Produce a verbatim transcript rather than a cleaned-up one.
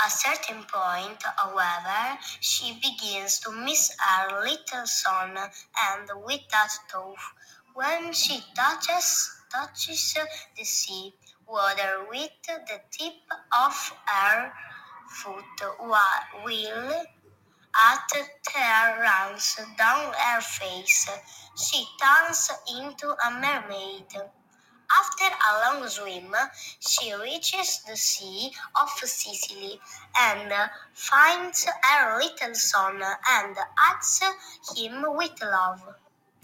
a certain point, however, she begins to miss her little son, and with that thought, when she touches touches the sea water with the tip of her foot, while a tear runs down her face, she turns into a mermaid. After a long swim, she reaches the sea of Sicily and finds her little son and hugs him with love.